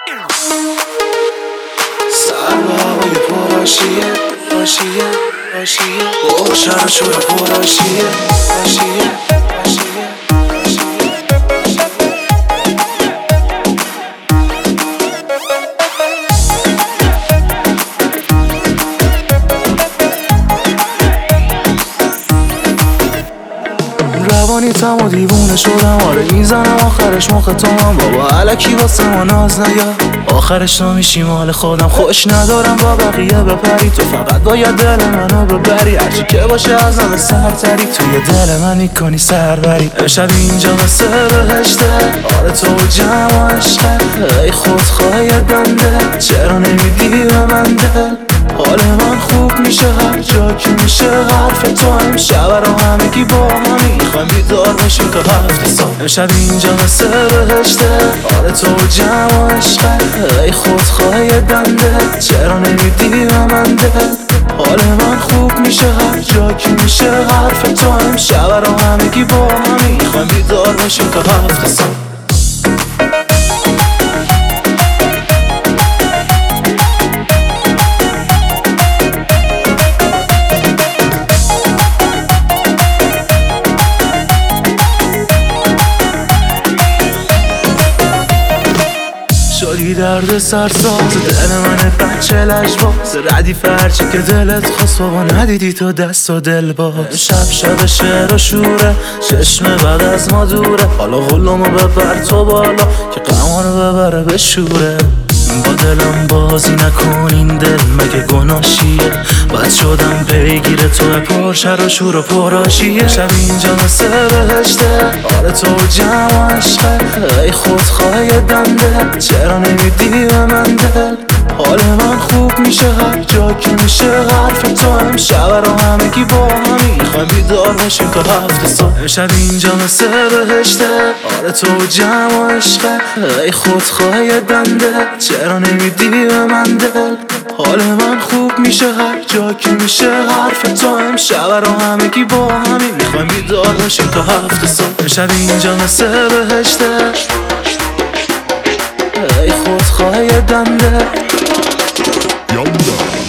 سر به هوای پرآشیه با شر و شور پرآشیه روانی تم و دیوونه شدم، آره میزنم آخرش مخ تو من بابا علکی واسه ما ناز نیا، آخرش نمیشی مال خودم، خوش ندارم با بقیه بپری، تو فقط باید دل منو ببری، هرچی که باشه از همه سرتری، توی دل من میکنی سربری، امشب اینجا مثل بهشته، آره تو و جمع و عشقه، ای خودخواه بنده چرا نمیدی به من دل، حال من خوب میشه هر جا که میشه حرف تو، امشب رو همگی با همی میخوایم بیدار باشیم تا هفته صبح، امشب اینجا مثل بهشته، آره تو و جمع و عشقه، ای خودخواه بنده چرا نمیدی به من دل، حال من خوب میشه هر جا که میشه حرف تو، امشب رو همگی با همی میخوایم بیدار باشیم تا هفته صبح. شدی درد سرساز دل من بچه لجباز، ردیف هرچی که دلت خواست بابا ندیدی تو دست و دل باز، شب شعر و شوره چشم بعد از ما دوره، حالا غلومو ببر تو بالا که غمانو ببره به شوره، با دلم بازی نکن این دل مگه گناشیه، بد شدم پیگیر تو پرشر و شور و پرآشیه، شب اینجا مثل بهشته، آره تو و جمع و عشقه، ای خودخواه بنده چرا نمیدی به من دل، حال من خوب میشه هر جا که میشه حرف تو، امشب رو همگی با همی میخوایم بیدار باشیم تا هفته صبح، امشب اینجا مثل بهشته، آره تو و جمع و عشقه، ای خودخواه بنده چرا نمیدی به من دل، حال من خوب میشه هر جا که میشه حرف تو، امشب رو همگی با همی میخوایم بیدار باشیم تا هفته صبح، امشب اینجا مثل بهشته، ای خودخواه بنده